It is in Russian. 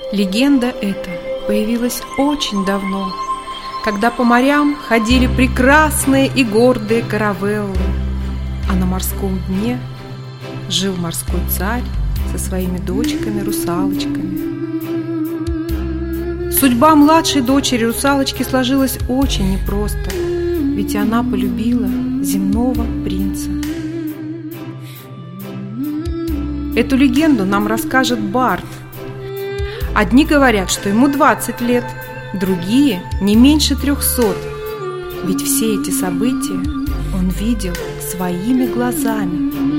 Легенда эта появилась очень давно, когда по морям ходили прекрасные и гордые каравеллы, а на морском дне жил морской царь со своими дочками-русалочками. Судьба младшей дочери русалочки сложилась очень непросто, ведь она полюбила земного принца. Эту легенду нам расскажет Бард. Одни говорят, что ему 20 лет, другие не меньше 300, ведь все эти события он видел своими глазами.